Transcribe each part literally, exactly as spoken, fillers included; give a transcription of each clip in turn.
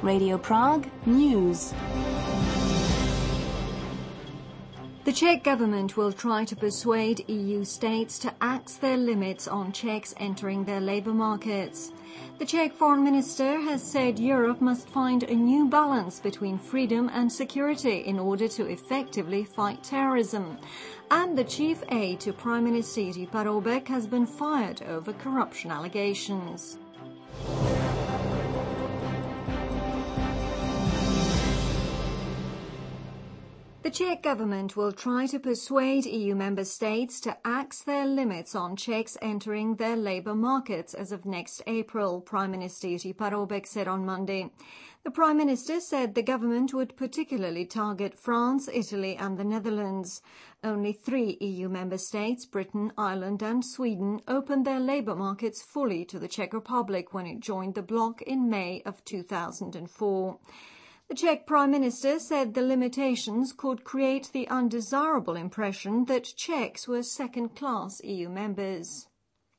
Radio Prague News. The Czech government will try to persuade E U states to axe their limits on Czechs entering their labour markets. The Czech foreign minister has said Europe must find a new balance between freedom and security in order to effectively fight terrorism. And the chief aide to Prime Minister Jiří Paroubek has been fired over corruption allegations. The Czech government will try to persuade E U member states to axe their limits on Czechs entering their labour markets as of next April, Prime Minister Jiří Paroubek said on Monday. The Prime Minister said the government would particularly target France, Italy and the Netherlands. Only three E U member states, Britain, Ireland and Sweden, opened their labour markets fully to the Czech Republic when it joined the bloc in May of two thousand four. The Czech Prime Minister said the limitations could create the undesirable impression that Czechs were second-class E U members.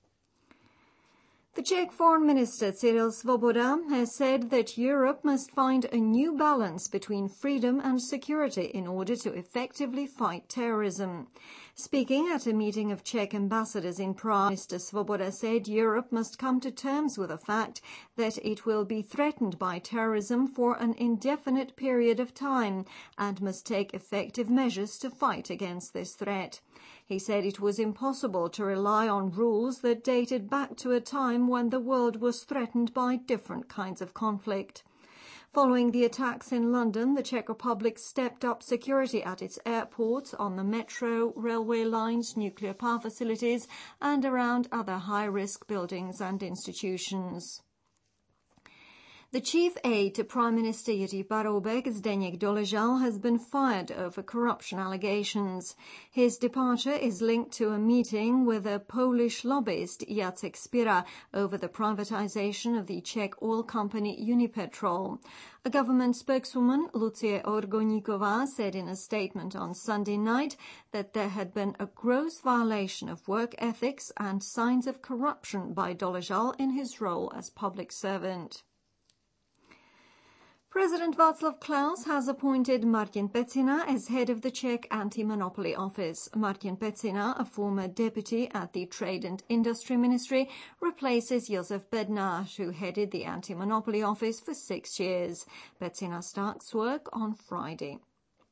The Czech Foreign Minister Cyril Svoboda has said that Europe must find a new balance between freedom and security in order to effectively fight terrorism. Speaking at a meeting of Czech ambassadors in Prague, Mister Svoboda said Europe must come to terms with the fact that it will be threatened by terrorism for an indefinite period of time and must take effective measures to fight against this threat. He said it was impossible to rely on rules that dated back to a time when the world was threatened by different kinds of conflict. Following the attacks in London, the Czech Republic stepped up security at its airports, on the metro, railway lines, nuclear power facilities and around other high-risk buildings and institutions. The chief aide to Prime Minister Jiří Paroubek, Zdeněk Doležal, has been fired over corruption allegations. His departure is linked to a meeting with a Polish lobbyist, Jacek Spira, over the privatization of the Czech oil company Unipetrol. A government spokeswoman, Lucie Orgoníková, said in a statement on Sunday night that there had been a gross violation of work ethics and signs of corruption by Doležal in his role as public servant. President Václav Klaus has appointed Martin Pecina as head of the Czech Anti-Monopoly Office. Martin Pecina, a former deputy at the Trade and Industry Ministry, replaces Josef Bednář, who headed the Anti-Monopoly Office for six years. Pecina starts work on Friday.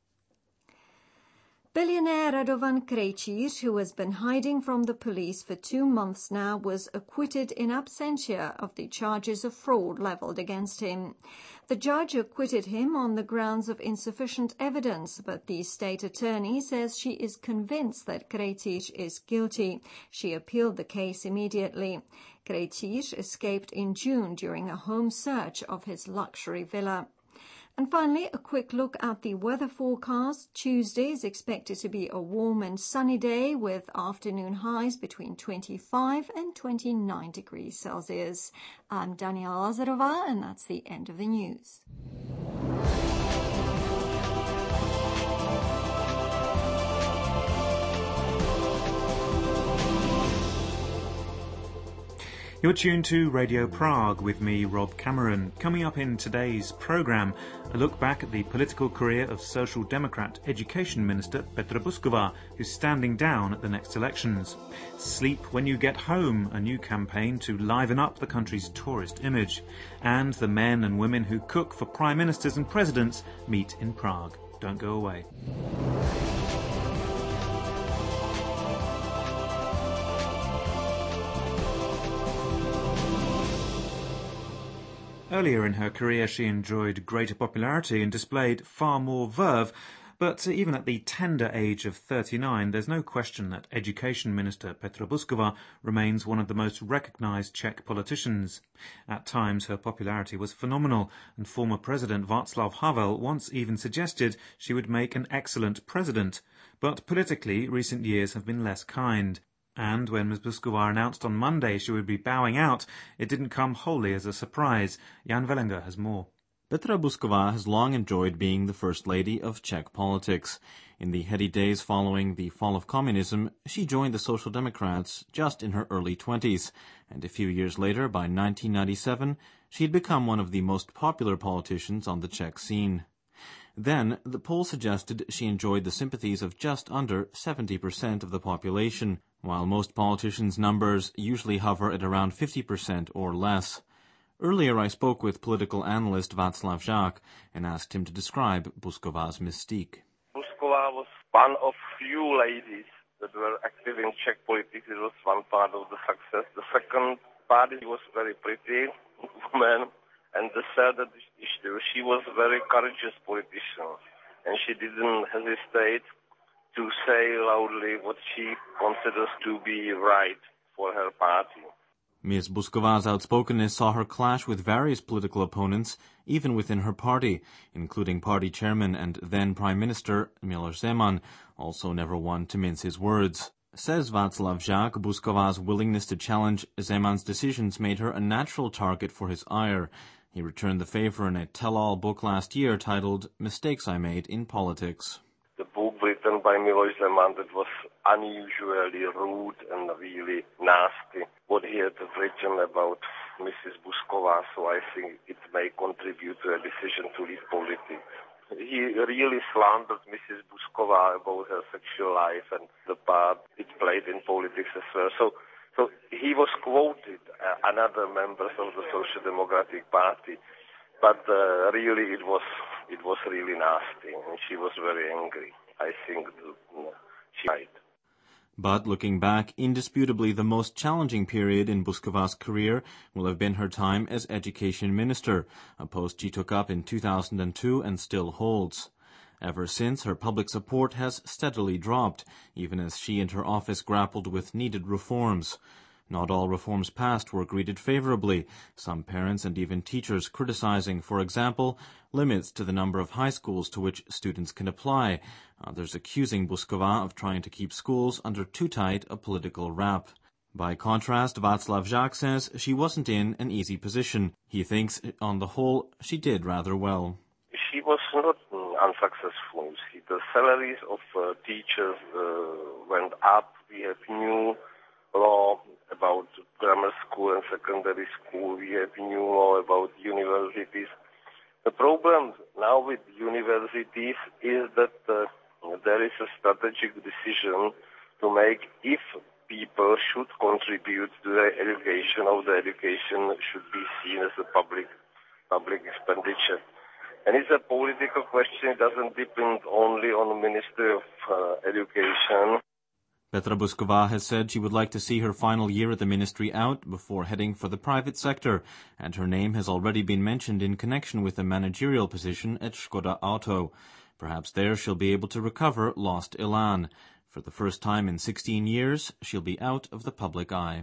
Billionaire Radovan Krejčíř, who has been hiding from the police for two months now, was acquitted in absentia of the charges of fraud levelled against him. The judge acquitted him on the grounds of insufficient evidence, but the state attorney says she is convinced that Krejčíř is guilty. She appealed the case immediately. Krejčíř escaped in June during a home search of his luxury villa. And finally, a quick look at the weather forecast. Tuesday is expected to be a warm and sunny day with afternoon highs between twenty-five and twenty-nine degrees Celsius. I'm Daniela Lazarova, and that's the end of the news. You're tuned to Radio Prague with me, Rob Cameron. Coming up in today's programme, a look back at the political career of Social Democrat Education Minister Petra Buzková, who's standing down at the next elections. Sleep When You Get Home, a new campaign to liven up the country's tourist image. And the men and women who cook for prime ministers and presidents meet in Prague. Don't go away. Earlier in her career, she enjoyed greater popularity and displayed far more verve, but even at the tender age of thirty-nine, there's no question that Education Minister Petra Buzková remains one of the most recognised Czech politicians. At times, her popularity was phenomenal, and former President Václav Havel once even suggested she would make an excellent president. But politically, recent years have been less kind. And when Miz Buzková announced on Monday she would be bowing out, it didn't come wholly as a surprise. Jan Vellinger has more. Petra Buzková has long enjoyed being the First Lady of Czech politics. In the heady days following the fall of communism, she joined the Social Democrats just in her early twenties, and a few years later, by nineteen ninety-seven, she had become one of the most popular politicians on the Czech scene. Then, the poll suggested she enjoyed the sympathies of just under seventy percent of the population, while most politicians' numbers usually hover at around fifty percent or less. Earlier I spoke with political analyst Václav Žák and asked him to describe Busková's mystique. Busková was one of few ladies that were active in Czech politics. It was one part of the success. The second part, she was very pretty woman. And the third, that she was a very courageous politician. And she didn't hesitate to say loudly what she considers to be right for her party. Miz Busková's outspokenness saw her clash with various political opponents, even within her party, including party chairman and then Prime Minister Miloš Zeman, also never one to mince his words. Says Václav Žák, Busková's willingness to challenge Zeman's decisions made her a natural target for his ire. He returned the favor in a tell-all book last year titled Mistakes I Made in Politics. The book written by Miloš Zeman that was unusually rude and really nasty, what he had written about Missus Busková, so I think it may contribute to a decision to leave politics. He really slandered Missus Busková about her sexual life and the part it played in politics as well. So, so he was quoted, uh, another members of the Social Democratic Party, but uh, really it was it was really nasty, and she was very angry. I think that, you know, she died. But looking back, indisputably the most challenging period in Busková's career will have been her time as Education Minister, a post she took up in two thousand two and still holds. Ever since, her public support has steadily dropped, even as she and her office grappled with needed reforms. Not all reforms passed were greeted favorably, some parents and even teachers criticizing, for example, limits to the number of high schools to which students can apply, others accusing Busková of trying to keep schools under too tight a political wrap. By contrast, Václav Žák says she wasn't in an easy position. He thinks, on the whole, she did rather well. She was not unsuccessful. See, the salaries of uh, teachers uh, went up. We have new law about grammar school and secondary school. We have new law about universities. The problem now with universities is that uh, there is a strategic decision to make if people should contribute to the education, or the education should be seen as a public public expenditure. And it's a political question. It doesn't depend only on the Ministry of uh, Education. Petra Busková has said she would like to see her final year at the ministry out before heading for the private sector, and her name has already been mentioned in connection with a managerial position at Škoda Auto. Perhaps there she'll be able to recover lost elan. For the first time in sixteen years, she'll be out of the public eye.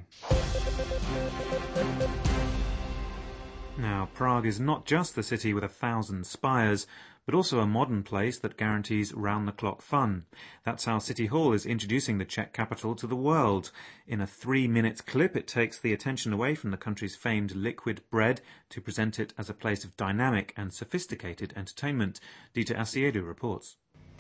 Now, Prague is not just the city with a thousand spires, but also a modern place that guarantees round-the-clock fun. That's how City Hall is introducing the Czech capital to the world. In a three-minute clip, it takes the attention away from the country's famed liquid bread to present it as a place of dynamic and sophisticated entertainment. Dieter Asiedu reports.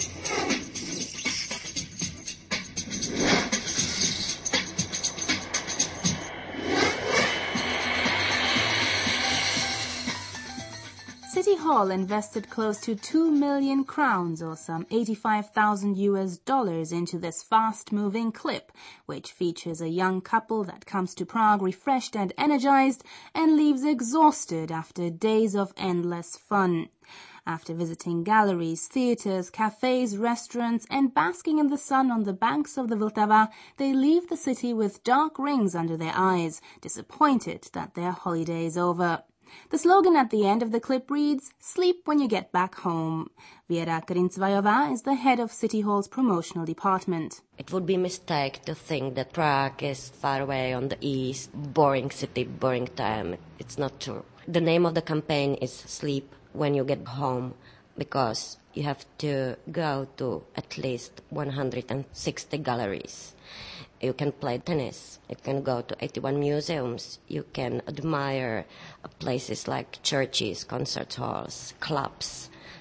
City Hall invested close to two million crowns, or some eighty-five thousand U S dollars, into this fast-moving clip, which features a young couple that comes to Prague refreshed and energized and leaves exhausted after days of endless fun. After visiting galleries, theaters, cafes, restaurants, and basking in the sun on the banks of the Vltava, they leave the city with dark rings under their eyes, disappointed that their holiday is over. The slogan at the end of the clip reads, "Sleep when you get back home." Věra Krincvajová is the head of City Hall's promotional department. It would be a mistake to think that Prague is far away on the east, boring city, boring time. It's not true. The name of the campaign is Sleep when you get home, because you have to go to at least one hundred sixty galleries. You can play tennis, you can go to eighty-one museums, you can admire places like churches, concert halls, clubs,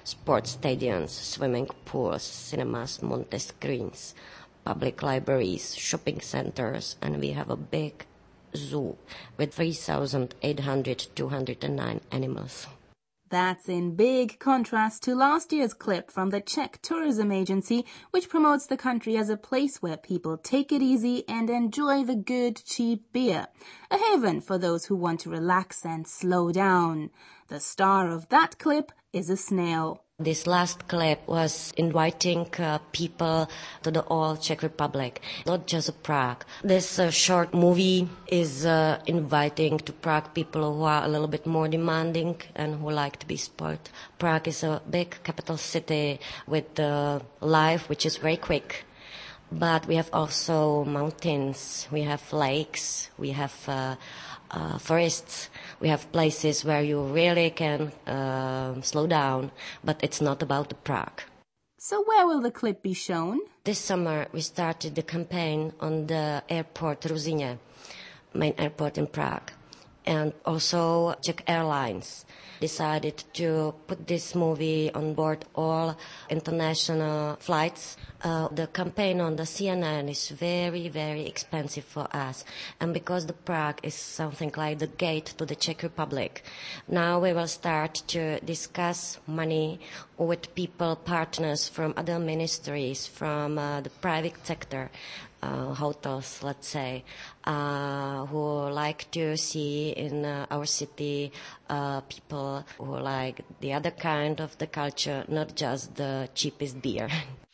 sports stadiums, swimming pools, cinemas, multi screens, public libraries, shopping centers, and we have a big zoo with three thousand eight hundred two hundred nine animals. That's in big contrast to last year's clip from the Czech tourism agency, which promotes the country as a place where people take it easy and enjoy the good, cheap beer. A haven for those who want to relax and slow down. The star of that clip is a snail. This last clip was inviting uh, people to the whole Czech Republic, not just Prague. This uh, short movie is uh, inviting to Prague people who are a little bit more demanding and who like to be sport. Prague is a big capital city with uh, life which is very quick. But we have also mountains, we have lakes, we have uh, uh, forests, we have places where you really can uh, slow down, but it's not about the Prague. So where will the clip be shown? This summer we started the campaign on the airport Ruzyně, main airport in Prague. And also Czech Airlines decided to put this movie on board all international flights. Uh, the campaign on the C N N is very, very expensive for us. And because the Prague is something like the gate to the Czech Republic, now we will start to discuss money with people, partners from other ministries, from uh, the private sector, Uh, hotels, let's say, uh, who like to see in uh, our city uh, people who like the other kind of the culture, not just the cheapest beer.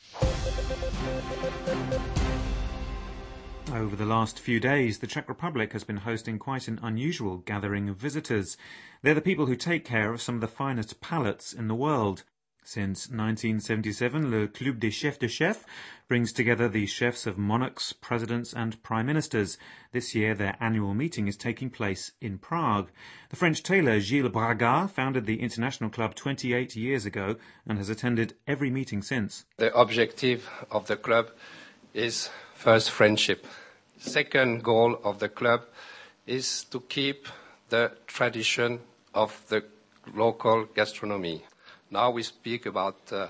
Over the last few days, the Czech Republic has been hosting quite an unusual gathering of visitors. They're the people who take care of some of the finest palates in the world. Since nineteen seventy-seven, Le Club des Chefs de Chefs brings together the chefs of monarchs, presidents and prime ministers. This year their annual meeting is taking place in Prague. The French tailor Gilles Braga founded the international club twenty-eight years ago and has attended every meeting since. The objective of the club is first friendship. Second goal of the club is to keep the tradition of the local gastronomy. Now we speak about uh,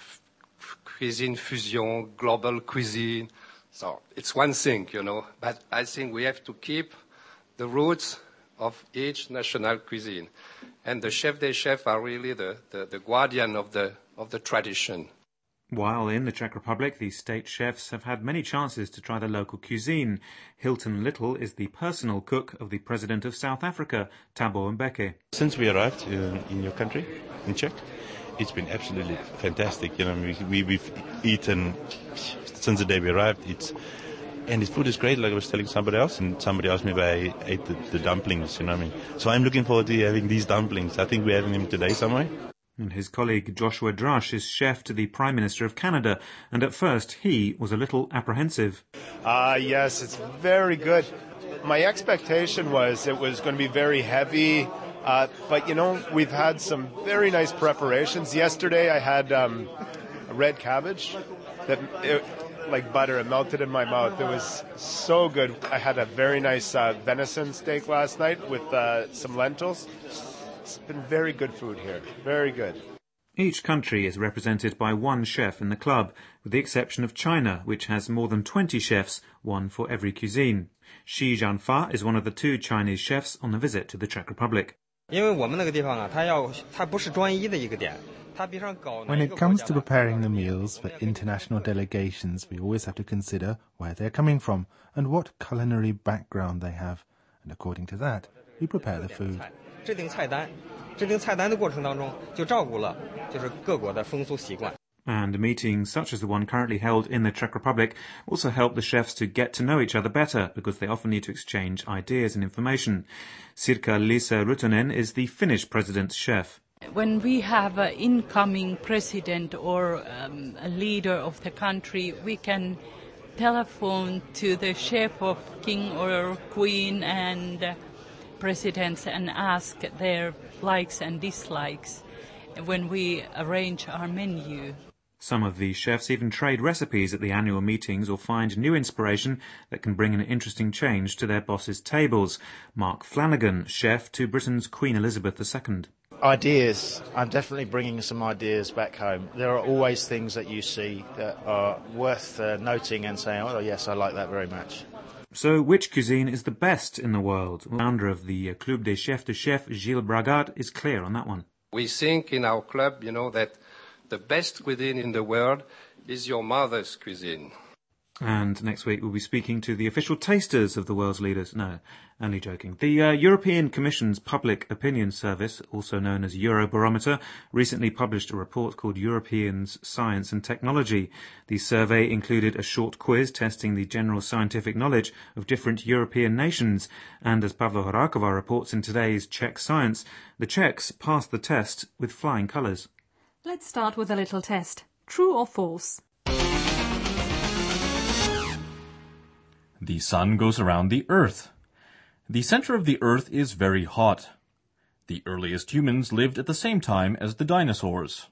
cuisine fusion, global cuisine. So it's one thing, you know, but I think we have to keep the roots of each national cuisine. And the chefs des chefs are really the, the, the guardian of the, of the tradition. While in the Czech Republic, the state chefs have had many chances to try the local cuisine. Hilton Little is the personal cook of the president of South Africa, Thabo Mbeki. Since we arrived in, in your country, in Czech, it's been absolutely fantastic. You know, we, we, we've eaten since the day we arrived. It's and his food is great. Like I was telling somebody else, and somebody asked me if I ate the, the dumplings. You know what I mean? So I'm looking forward to having these dumplings. I think we're having them today somewhere. And his colleague Joshua Drush is chef to the Prime Minister of Canada, and at first he was a little apprehensive. Ah, uh, yes, it's very good. My expectation was it was going to be very heavy. Uh, but, you know, we've had some very nice preparations. Yesterday I had um, a red cabbage that, it, like butter, it melted in my mouth. It was so good. I had a very nice uh, venison steak last night with uh, some lentils. It's been very good food here. Very good. Each country is represented by one chef in the club, with the exception of China, which has more than twenty chefs, one for every cuisine. Shi Jianfa is one of the two Chinese chefs on the visit to the Czech Republic. When it comes to preparing the meals for international delegations, we always have to consider where they're coming from and what culinary background they have. And according to that, we prepare the food. And meetings such as the one currently held in the Czech Republic also help the chefs to get to know each other better, because they often need to exchange ideas and information. Sirkka-Liisa Ruotonen is the Finnish president's chef. When we have an incoming president or um, a leader of the country, we can telephone to the chef of king or queen and uh, presidents and ask their likes and dislikes when we arrange our menu. Some of the chefs even trade recipes at the annual meetings or find new inspiration that can bring an interesting change to their bosses' tables. Mark Flanagan, chef to Britain's Queen Elizabeth the Second. Ideas. I'm definitely bringing some ideas back home. There are always things that you see that are worth uh, noting and saying, oh yes, I like that very much. So, which cuisine is the best in the world? The founder of the uh, Club des Chefs de Chef, Gilles Bragard, is clear on that one. We think in our club, you know, that the best cuisine in the world is your mother's cuisine. And next week we'll be speaking to the official tasters of the world's leaders. No, only joking. The uh, European Commission's Public Opinion Service, also known as Eurobarometer, recently published a report called Europeans, Science and Technology. The survey included a short quiz testing the general scientific knowledge of different European nations. And as Pavla Horakova reports in today's Czech Science, the Czechs passed the test with flying colours. Let's start with a little test. True or false? The sun goes around the earth. The center of the earth is very hot. The earliest humans lived at the same time as the dinosaurs.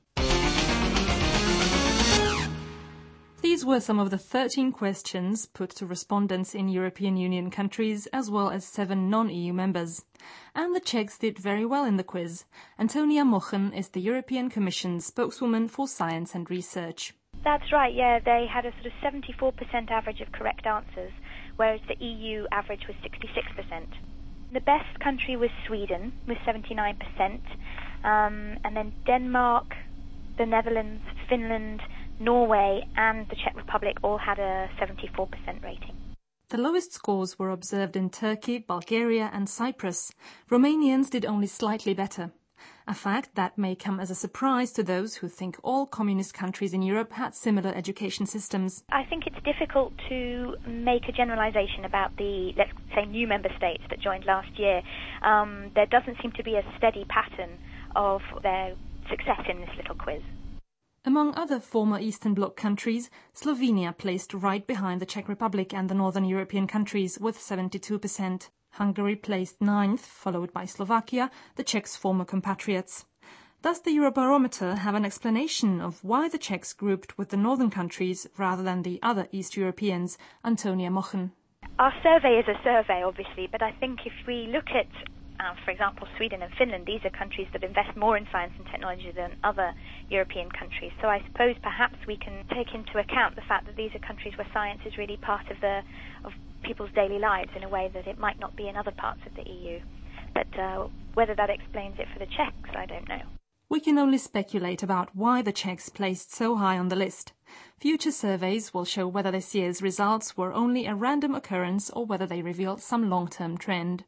These were some of the thirteen questions put to respondents in European Union countries as well as seven non-E U members. And the Czechs did very well in the quiz. Antonia Mochen is the European Commission's spokeswoman for science and research. That's right, yeah. They had a sort of seventy-four percent average of correct answers, whereas the E U average was sixty-six percent. The best country was Sweden, with seventy-nine percent, um, and then Denmark, the Netherlands, Finland, Norway, and the Czech Republic all had a seventy-four percent rating. The lowest scores were observed in Turkey, Bulgaria, and Cyprus. Romanians did only slightly better. A fact that may come as a surprise to those who think all communist countries in Europe had similar education systems. I think it's difficult to make a generalization about the, let's say, new member states that joined last year. Um, there doesn't seem to be a steady pattern of their success in this little quiz. Among other former Eastern Bloc countries, Slovenia placed right behind the Czech Republic and the Northern European countries with seventy-two percent. Hungary placed ninth, followed by Slovakia, the Czechs' former compatriots. Does the Eurobarometer have an explanation of why the Czechs grouped with the northern countries rather than the other East Europeans? Antonia Mochen. Our survey is a survey, obviously, but I think if we look at, uh, for example, Sweden and Finland, these are countries that invest more in science and technology than other European countries. So I suppose perhaps we can take into account the fact that these are countries where science is really part of the of people's daily lives in a way that it might not be in other parts of the E U. But uh, whether that explains it for the Czechs, I don't know. We can only speculate about why the Czechs placed so high on the list. Future surveys will show whether this year's results were only a random occurrence or whether they revealed some long-term trend.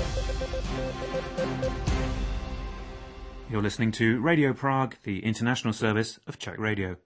You're listening to Radio Prague, the international service of Czech Radio.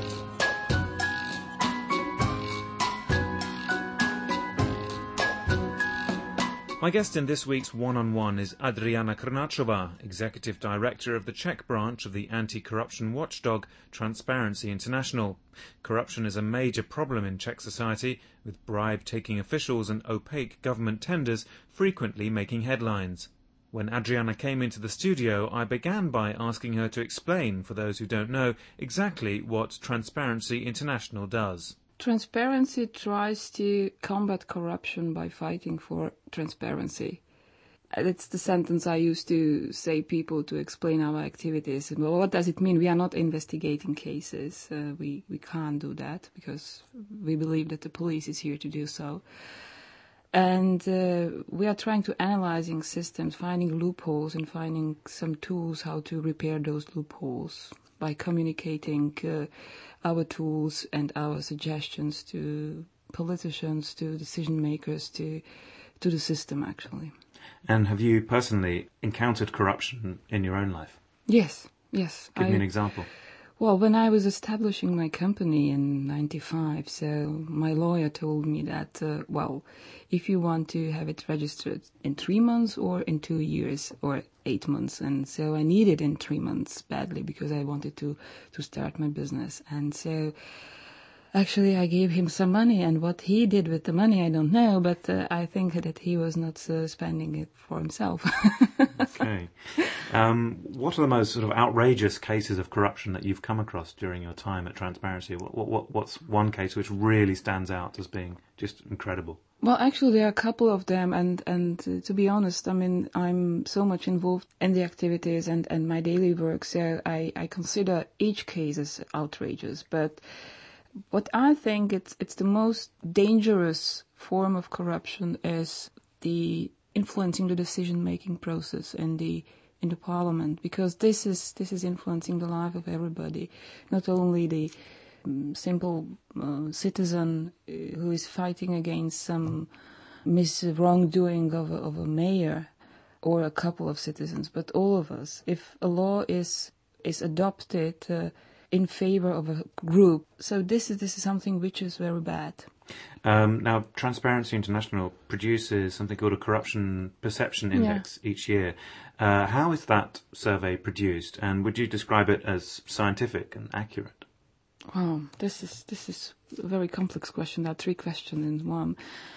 My guest in this week's One-on-One is Adriana Krnáčová, Executive Director of the Czech branch of the anti-corruption watchdog Transparency International. Corruption is a major problem in Czech society, with bribe-taking officials and opaque government tenders frequently making headlines. When Adriana came into the studio, I began by asking her to explain, for those who don't know, exactly what Transparency International does. Transparency tries to combat corruption by fighting for transparency. It's the sentence I used to say people to explain our activities. Well, what does it mean? We are not investigating cases. Uh, we, we can't do that because we believe that the police is here to do so. And uh, we are trying to analyzing systems, finding loopholes and finding some tools how to repair those loopholes by communicating uh, our tools and our suggestions to politicians, to decision makers, to to the system, actually. And have you personally encountered corruption in your own life? Yes, yes. Give I, me an example. Well, when I was establishing my company in ninety-five, so my lawyer told me that, uh, well, if you want to have it registered in three months or in two years or eight months. And so I needed in three months badly because I wanted to, to start my business. And so actually I gave him some money, and what he did with the money, I don't know, but uh, I think that he was not uh, spending it for himself. Okay. Um, what are the most sort of outrageous cases of corruption that you've come across during your time at Transparency? What, what, what's one case which really stands out as being just incredible? Well, actually, there are a couple of them, and, and uh, to be honest, I mean, I'm so much involved in the activities and, and my daily work, so I, I consider each case as outrageous. But what I think it's it's the most dangerous form of corruption is the influencing the decision-making process in the in the parliament, because this is this is influencing the life of everybody, not only the um, simple uh, citizen uh, who is fighting against some mis wrongdoing of a, of a mayor or a couple of citizens, but all of us. If a law is is adopted uh, in favor of a group, so this is this is something which is very bad. Um, now, Transparency International produces something called a Corruption Perception Index yeah. each year. Uh, how is that survey produced, and would you describe it as scientific and accurate? Wow, this is this is a very complex question. There are three questions in one.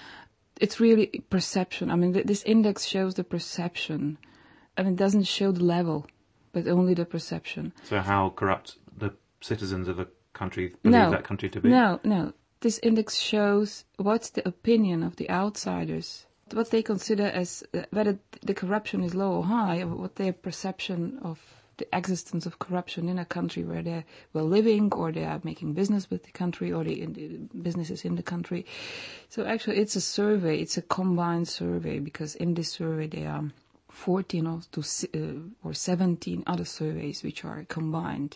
It's really perception. I mean, th- this index shows the perception, and it doesn't show the level, but only the perception. So how corrupt the citizens of a country believe no, that country to be? No, no. This index shows what's the opinion of the outsiders, what they consider as uh, whether the corruption is low or high, what their perception of the existence of corruption in a country where they were living, or they are making business with the country, or the, in the businesses in the country. So actually it's a survey, it's a combined survey, because in this survey there are fourteen or, to, uh, or seventeen other surveys which are combined.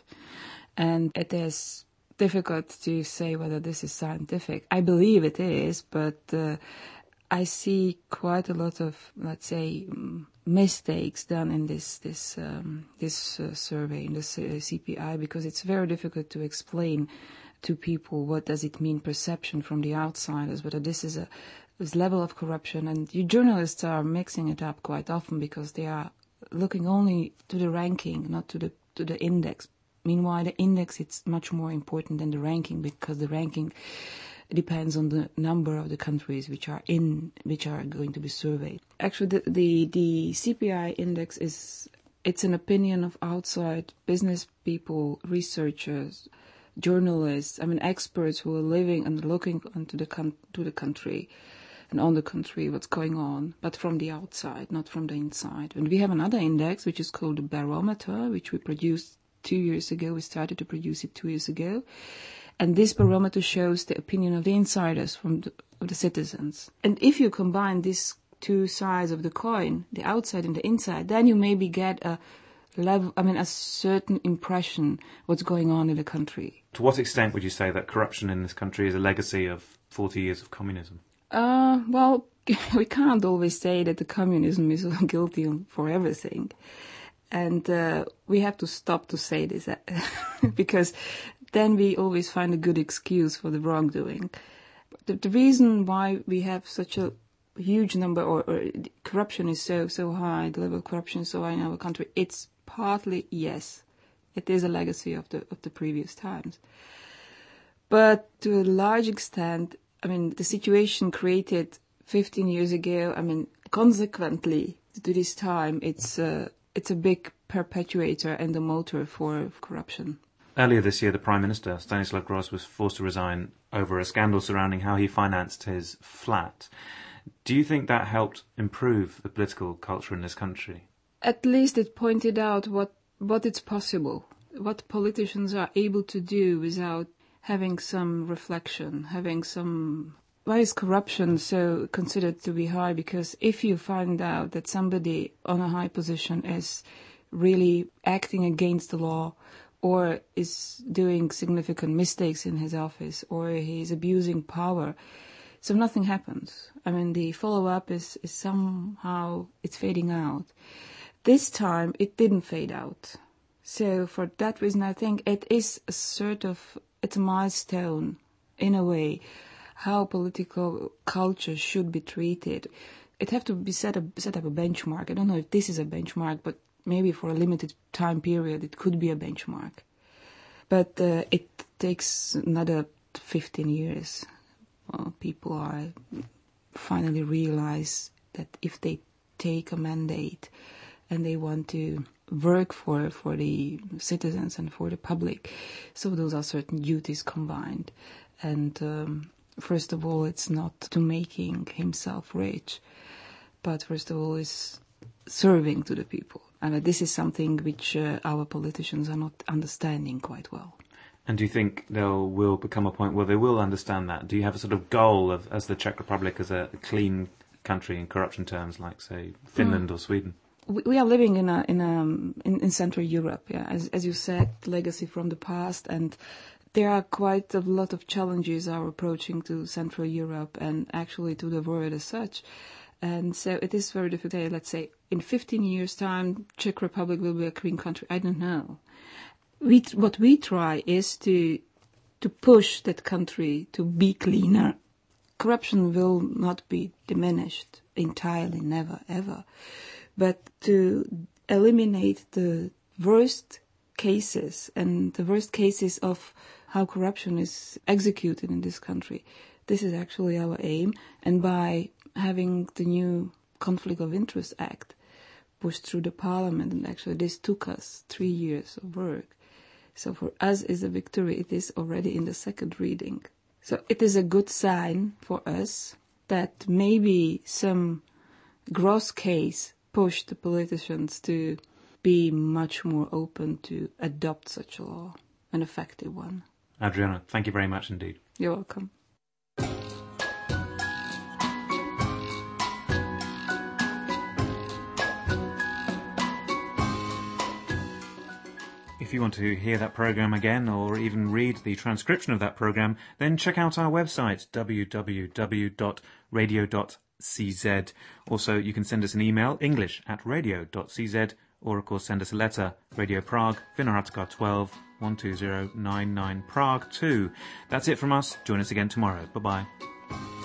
And it is difficult to say whether this is scientific. I believe it is, but uh, I see quite a lot of, let's say, um, mistakes done in this this um, this uh, survey, in this uh, C P I, because it's very difficult to explain to people what does it mean perception from the outsiders, whether this is a this level of corruption. And you journalists are mixing it up quite often because they are looking only to the ranking, not to the to the index. Meanwhile, the index is much more important than the ranking, because the ranking depends on the number of the countries which are in, which are going to be surveyed. Actually, the the, the C P I index is, it's an opinion of outside business people, researchers, journalists, I mean experts who are living and looking into the con- to the country and on the country, what's going on, but from the outside, not from the inside. And we have another index which is called the Barometer, which we produced two years ago. We started to produce it two years ago. And this barometer shows the opinion of the insiders, from the, of the citizens. And if you combine these two sides of the coin, the outside and the inside, then you maybe get a level, I mean, a certain impression what's going on in the country. To what extent would you say that corruption in this country is a legacy of forty years of communism? Uh, well, we can't always say that the communism is guilty for everything. And uh, we have to stop to say this, because then we always find a good excuse for the wrongdoing. The, the reason why we have such a huge number, or, or corruption is so so high, the level of corruption is so high in our country, it's partly, yes, it is a legacy of the of the previous times. But to a large extent, I mean, the situation created fifteen years ago, I mean, consequently to this time, it's uh, it's a big perpetuator and a motor for corruption. Earlier this year, the Prime Minister, Stanislav Gross, was forced to resign over a scandal surrounding how he financed his flat. Do you think that helped improve the political culture in this country? At least it pointed out what, what it's possible, what politicians are able to do without having some reflection, having some... Why is corruption so considered to be high? Because if you find out that somebody on a high position is really acting against the law, or is doing significant mistakes in his office, or he's abusing power, so nothing happens. I mean, the follow-up is, is somehow, it's fading out. This time, it didn't fade out. So for that reason, I think it is a sort of, it's a milestone, in a way, how political culture should be treated. It have to be set up, set up a benchmark. I don't know if this is a benchmark, but maybe for a limited time period, it could be a benchmark. But uh, it takes another fifteen years. Well, people are finally realize that if they take a mandate and they want to work for, for the citizens and for the public, so those are certain duties combined. And um, first of all, it's not to making himself rich, but first of all, is serving to the people. And this is something which uh, our politicians are not understanding quite well. And do you think there will become a point where they will understand that? Do you have a sort of goal of, as the Czech Republic, as a clean country in corruption terms, like, say, Finland mm. or Sweden? We, we are living in a, in, a, in, in Central Europe, yeah, as, as you said, legacy from the past, and there are quite a lot of challenges are approaching to Central Europe and actually to the world as such. And so it is very difficult to say, let's say, in fifteen years' time, Czech Republic will be a clean country. I don't know. We, what we try is to to push that country to be cleaner. Corruption will not be diminished entirely, never, ever. But to eliminate the worst cases and the worst cases of how corruption is executed in this country, this is actually our aim. And by having the new Conflict of Interest Act pushed through the parliament, and actually this took us three years of work. So for us is a victory. It is already in the second reading. So it is a good sign for us that maybe some gross case pushed the politicians to be much more open to adopt such a law, an effective one. Adriana, thank you very much indeed. You're welcome. If you want to hear that programme again or even read the transcription of that programme, then check out our website, w w w dot radio dot c z. Also, you can send us an email, english at radio dot c z, or of course send us a letter, Radio Prague, Vinohradská twelve, one two zero nine nine, Prague two. That's it from us. Join us again tomorrow. Bye-bye.